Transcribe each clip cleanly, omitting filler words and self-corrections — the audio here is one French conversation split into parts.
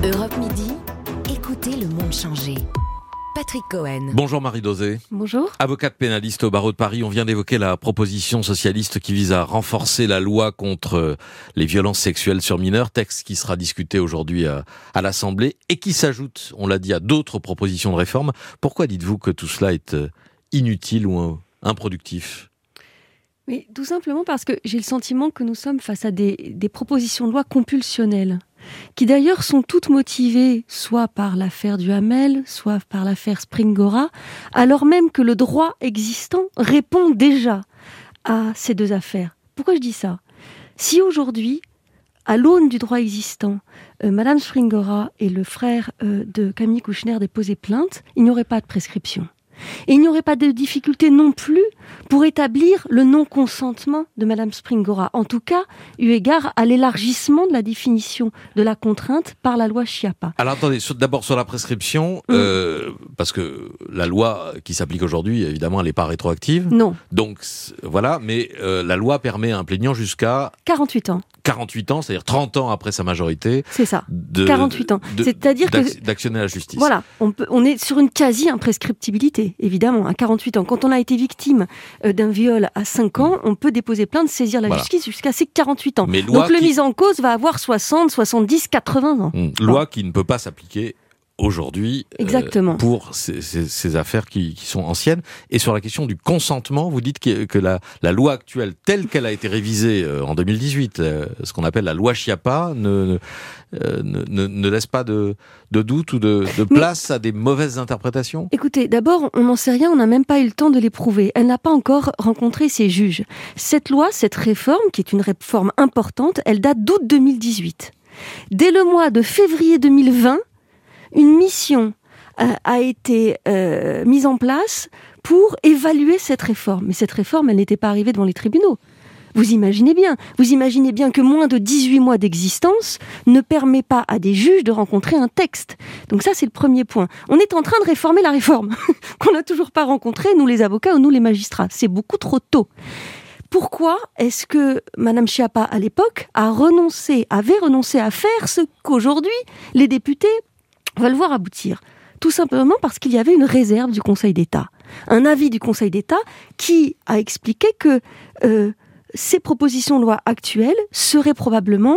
Europe Midi, écoutez le monde changer. Patrick Cohen. Bonjour Marie Dauzé. Bonjour. Avocate pénaliste au barreau de Paris, on vient d'évoquer la proposition socialiste qui vise à renforcer la loi contre les violences sexuelles sur mineurs, texte qui sera discuté aujourd'hui à l'Assemblée et qui s'ajoute, on l'a dit, à d'autres propositions de réforme. Pourquoi dites-vous que tout cela est inutile ou improductif ? Oui, tout simplement parce que j'ai le sentiment que nous sommes face à des propositions de loi compulsionnelles, qui d'ailleurs sont toutes motivées soit par l'affaire Duhamel, soit par l'affaire Springora, alors même que le droit existant répond déjà à ces deux affaires. Pourquoi je dis ça ? Si aujourd'hui, à l'aune du droit existant, Madame Springora et le frère de Camille Kouchner déposaient plainte, il n'y aurait pas de prescription. Et il n'y aurait pas de difficulté non plus pour établir le non-consentement de Madame Springora. En tout cas, eu égard à l'élargissement de la définition de la contrainte par la loi Schiappa. Alors attendez, d'abord sur la prescription, parce que la loi qui s'applique aujourd'hui, évidemment, elle n'est pas rétroactive. Non. Donc voilà, mais la loi permet à un plaignant jusqu'à 48 ans. 48 ans, c'est-à-dire 30 ans après sa majorité. C'est ça, 48 ans. C'est-à-dire d'actionner la justice. Voilà, on est sur une quasi-imprescriptibilité, évidemment, à 48 ans. Quand on a été victime d'un viol à 5 ans, on peut déposer plainte, saisir la justice jusqu'à ses 48 ans. Mais donc le mis en cause va avoir 60, 70, 80 ans. Loi qui ne peut pas s'appliquer aujourd'hui pour ces affaires qui sont anciennes. Et sur la question du consentement, vous dites que la loi actuelle, telle qu'elle a été révisée en 2018, ce qu'on appelle la loi Schiappa, ne laisse pas de doute ou de place à des mauvaises interprétations ? Écoutez, d'abord, on n'en sait rien, on n'a même pas eu le temps de l'éprouver. Elle n'a pas encore rencontré ses juges. Cette loi, cette réforme, qui est une réforme importante, elle date d'août 2018. Dès le mois de février 2020, une mission a été mise en place pour évaluer cette réforme. Mais cette réforme, elle n'était pas arrivée devant les tribunaux. Vous imaginez bien que moins de 18 mois d'existence ne permet pas à des juges de rencontrer un texte. Donc ça, c'est le premier point. On est en train de réformer la réforme, qu'on n'a toujours pas rencontrée, nous les avocats ou nous les magistrats. C'est beaucoup trop tôt. Pourquoi est-ce que Madame Schiappa, à l'époque, avait renoncé à faire ce qu'aujourd'hui les députés veulent voir aboutir? Tout simplement parce qu'il y avait une réserve du Conseil d'État. Un avis du Conseil d'État qui a expliqué que ces propositions de loi actuelles seraient probablement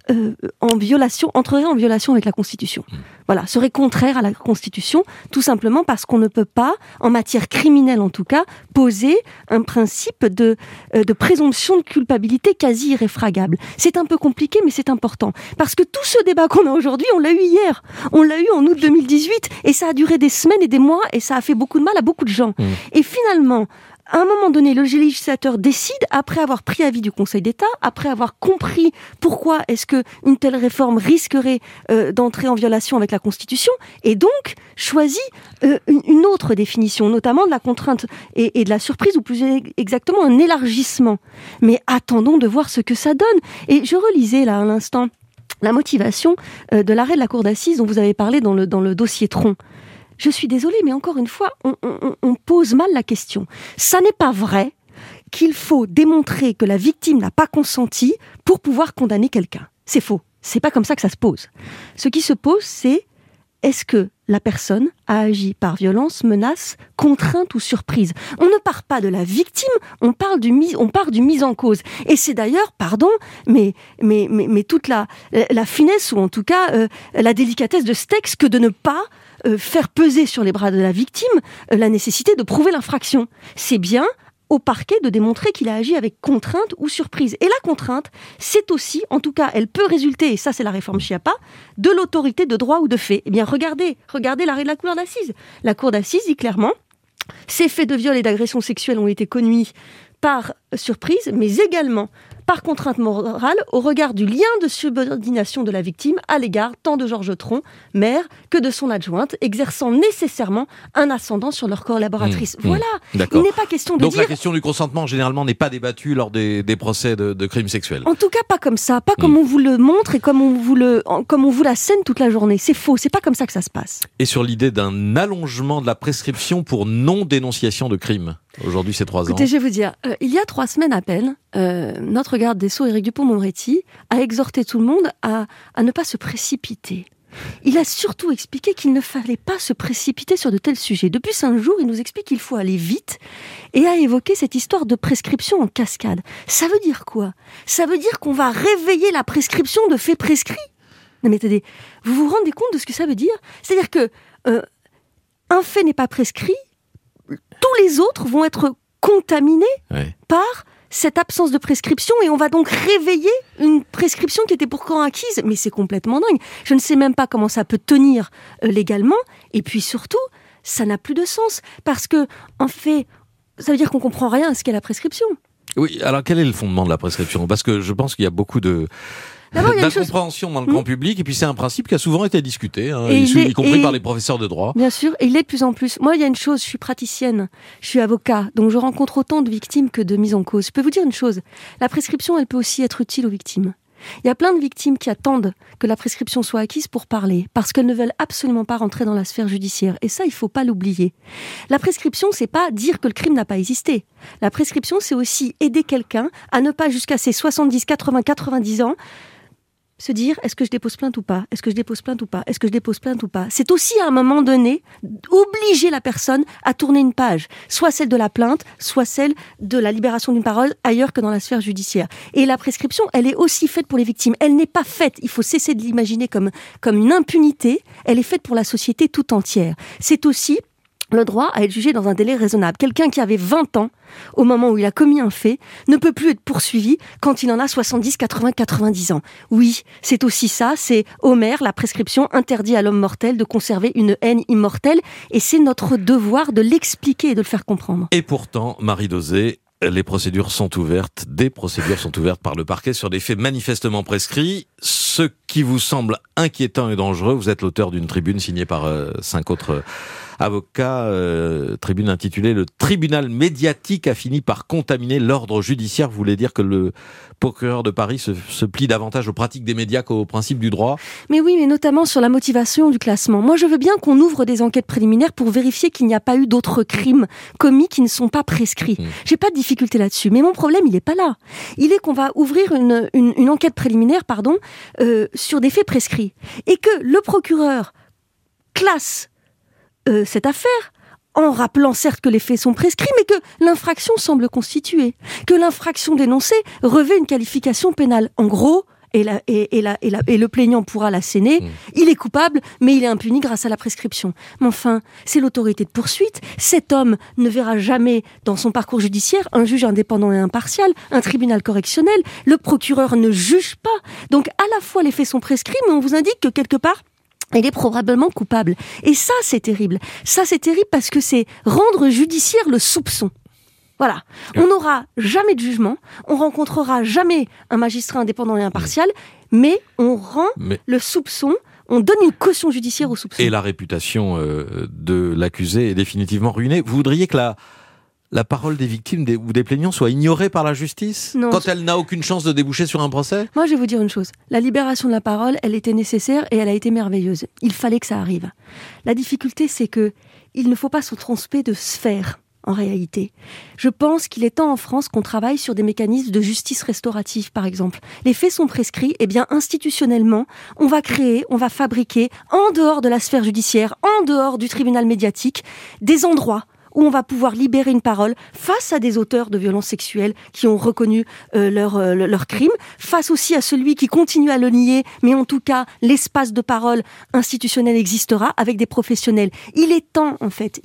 entreraient en violation avec la Constitution. Voilà, seraient contraires à la Constitution, tout simplement parce qu'on ne peut pas, en matière criminelle en tout cas, poser un principe de présomption de culpabilité quasi irréfragable. C'est un peu compliqué, mais c'est important. Parce que tout ce débat qu'on a aujourd'hui, on l'a eu hier. On l'a eu en août 2018, et ça a duré des semaines et des mois, et ça a fait beaucoup de mal à beaucoup de gens. Et finalement, à un moment donné, le législateur décide, après avoir pris avis du Conseil d'État, après avoir compris pourquoi est-ce qu'une telle réforme risquerait d'entrer en violation avec la Constitution, et donc choisit une autre définition, notamment de la contrainte et de la surprise, ou plus exactement un élargissement. Mais attendons de voir ce que ça donne. Et je relisais là à l'instant la motivation de l'arrêt de la Cour d'assises dont vous avez parlé dans le dossier Tron. Je suis désolée, mais encore une fois, on pose mal la question. Ça n'est pas vrai qu'il faut démontrer que la victime n'a pas consenti pour pouvoir condamner quelqu'un. C'est faux. C'est pas comme ça que ça se pose. Ce qui se pose, c'est est-ce que la personne a agi par violence, menace, contrainte ou surprise? On ne part pas de la victime, on part du mis en cause. Et c'est d'ailleurs, pardon, mais toute la finesse, ou en tout cas la délicatesse de ce texte, que de ne pas faire peser sur les bras de la victime la nécessité de prouver l'infraction. C'est bien au parquet de démontrer qu'il a agi avec contrainte ou surprise. Et la contrainte, c'est aussi, en tout cas, elle peut résulter, et ça c'est la réforme Schiappa, de l'autorité de droit ou de fait. Eh bien, regardez l'arrêt de la Cour d'assises. La Cour d'assises dit clairement, ces faits de viol et d'agression sexuelle ont été commis par surprise, mais également par contrainte morale au regard du lien de subordination de la victime à l'égard tant de Georges Tron, maire, que de son adjointe, exerçant nécessairement un ascendant sur leur collaboratrice. Voilà, d'accord. Il n'est pas question de Donc dire... la question du consentement, généralement, n'est pas débattue lors des procès de crimes sexuels. En tout cas, pas comme ça, pas comme on vous le montre et comme on vous la scène toute la journée. C'est faux, c'est pas comme ça que ça se passe. Et sur l'idée d'un allongement de la prescription pour non-dénonciation de crimes, aujourd'hui c'est 3 ans. Écoutez, je vais vous dire, il y a 3 semaines à peine, notre garde des Sceaux, Éric Dupond-Moretti, a exhorté tout le monde à ne pas se précipiter. Il a surtout expliqué qu'il ne fallait pas se précipiter sur de tels sujets. Depuis 5 jours, il nous explique qu'il faut aller vite et a évoqué cette histoire de prescription en cascade. Ça veut dire quoi ? Ça veut dire qu'on va réveiller la prescription de faits prescrits. Non mais attendez, vous vous rendez compte de ce que ça veut dire ? C'est-à-dire que un fait n'est pas prescrit, tous les autres vont être contaminés par cette absence de prescription et on va donc réveiller une prescription qui était pourtant acquise. Mais c'est complètement dingue. Je ne sais même pas comment ça peut tenir légalement. Et puis surtout, ça n'a plus de sens. Parce que, en fait, ça veut dire qu'on comprend rien à ce qu'est la prescription. Oui, alors quel est le fondement de la prescription ? Parce que je pense qu'il y a beaucoup d'incompréhension dans le grand public, et puis c'est un principe qui a souvent été discuté, y compris par les professeurs de droit. Bien sûr, et il l'est de plus en plus. Moi, il y a une chose, je suis praticienne, je suis avocat, donc je rencontre autant de victimes que de mises en cause. Je peux vous dire une chose, la prescription, elle peut aussi être utile aux victimes. Il y a plein de victimes qui attendent que la prescription soit acquise pour parler, parce qu'elles ne veulent absolument pas rentrer dans la sphère judiciaire. Et ça, il ne faut pas l'oublier. La prescription, c'est pas dire que le crime n'a pas existé. La prescription, c'est aussi aider quelqu'un à ne pas, jusqu'à ses 70, 80, 90 ans, se dire, est-ce que je dépose plainte ou pas ? Est-ce que je dépose plainte ou pas ? Est-ce que je dépose plainte ou pas ? C'est aussi, à un moment donné, obliger la personne à tourner une page. Soit celle de la plainte, soit celle de la libération d'une parole ailleurs que dans la sphère judiciaire. Et la prescription, elle est aussi faite pour les victimes. Elle n'est pas faite, il faut cesser de l'imaginer comme une impunité. Elle est faite pour la société tout entière. C'est aussi le droit à être jugé dans un délai raisonnable. Quelqu'un qui avait 20 ans, au moment où il a commis un fait, ne peut plus être poursuivi quand il en a 70, 80, 90 ans. Oui, c'est aussi ça, c'est Homère, la prescription interdit à l'homme mortel de conserver une haine immortelle, et c'est notre devoir de l'expliquer et de le faire comprendre. Et pourtant, Marie Dauzé, des procédures sont ouvertes par le parquet sur des faits manifestement prescrits. Ce qui vous semble inquiétant et dangereux, vous êtes l'auteur d'une tribune signée par 5 autres avocats, tribune intitulée « Le tribunal médiatique a fini par contaminer l'ordre judiciaire ». Vous voulez dire que le procureur de Paris se plie davantage aux pratiques des médias qu'aux principes du droit ? Mais oui, mais notamment sur la motivation du classement. Moi, je veux bien qu'on ouvre des enquêtes préliminaires pour vérifier qu'il n'y a pas eu d'autres crimes commis qui ne sont pas prescrits. J'ai pas de difficulté là-dessus. Mais mon problème, il est pas là. Il est qu'on va ouvrir une enquête préliminaire, sur des faits prescrits. Et que le procureur classe cette affaire en rappelant certes que les faits sont prescrits, mais que l'infraction semble constituée, que l'infraction dénoncée revêt une qualification pénale. En gros, et le plaignant pourra l'asséner, il est coupable, mais il est impuni grâce à la prescription. Mais enfin, c'est l'autorité de poursuite. Cet homme ne verra jamais dans son parcours judiciaire un juge indépendant et impartial, un tribunal correctionnel. Le procureur ne juge pas. Donc à la fois les faits sont prescrits, mais on vous indique que quelque part, il est probablement coupable. Et ça, c'est terrible. Ça, c'est terrible parce que c'est rendre judiciaire le soupçon. Voilà. On n'aura jamais de jugement, on rencontrera jamais un magistrat indépendant et impartial, mais on rend le soupçon, on donne une caution judiciaire au soupçon. Et la réputation de l'accusé est définitivement ruinée. Vous voudriez que la parole des victimes ou des plaignants soit ignorée par la justice ? Non, quand elle n'a aucune chance de déboucher sur un procès ? Moi, je vais vous dire une chose. La libération de la parole, elle était nécessaire et elle a été merveilleuse. Il fallait que ça arrive. La difficulté, c'est que il ne faut pas se tromper de sphère, en réalité. Je pense qu'il est temps en France qu'on travaille sur des mécanismes de justice restaurative, par exemple. Les faits sont prescrits, et bien institutionnellement, on va fabriquer, en dehors de la sphère judiciaire, en dehors du tribunal médiatique, des endroits où on va pouvoir libérer une parole face à des auteurs de violences sexuelles qui ont reconnu leur crime, face aussi à celui qui continue à le nier, mais en tout cas, l'espace de parole institutionnel existera avec des professionnels. Il est temps, en fait,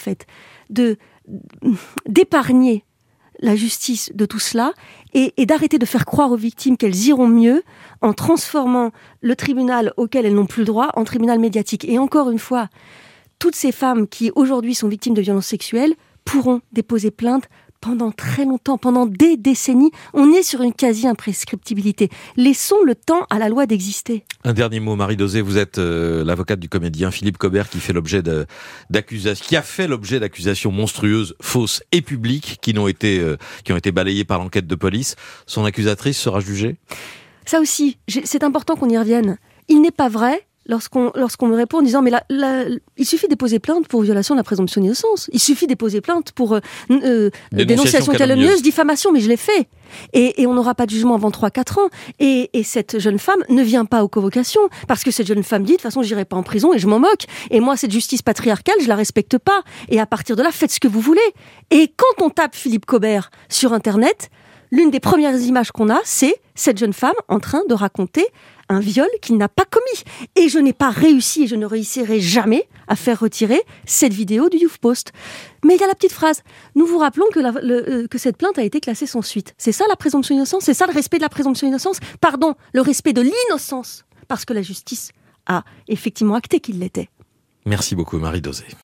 d'épargner la justice de tout cela et d'arrêter de faire croire aux victimes qu'elles iront mieux en transformant le tribunal auquel elles n'ont plus le droit en tribunal médiatique. Et encore une fois, toutes ces femmes qui aujourd'hui sont victimes de violences sexuelles pourront déposer plainte pendant très longtemps, pendant des décennies. On est sur une quasi-imprescriptibilité. Laissons le temps à la loi d'exister. Un dernier mot, Marie Dauzé, vous êtes l'avocate du comédien Philippe Cobert qui a fait l'objet d'accusations monstrueuses, fausses et publiques qui ont été balayées par l'enquête de police. Son accusatrice sera jugée ? Ça aussi, c'est important qu'on y revienne. Il n'est pas vrai, lorsqu'on me répond en disant mais il suffit de déposer plainte pour violation de la présomption d'innocence, il suffit de déposer plainte pour dénonciation calomnieuse, diffamation, mais je l'ai fait. Et on n'aura pas de jugement avant 3-4 ans. Et cette jeune femme ne vient pas aux convocations, parce que cette jeune femme dit, de toute façon, j'irai pas en prison et je m'en moque. Et moi, cette justice patriarcale, je la respecte pas. Et à partir de là, faites ce que vous voulez. Et quand on tape Philippe Cobert sur Internet, l'une des premières images qu'on a, c'est cette jeune femme en train de raconter un viol qu'il n'a pas commis. Et je n'ai pas réussi, et je ne réussirai jamais à faire retirer cette vidéo du YouthPost. Mais il y a la petite phrase. Nous vous rappelons que cette plainte a été classée sans suite. C'est ça la présomption d'innocence ? C'est ça le respect de la présomption d'innocence ? Pardon, le respect de l'innocence. Parce que la justice a effectivement acté qu'il l'était. Merci beaucoup, Marie Dauzé.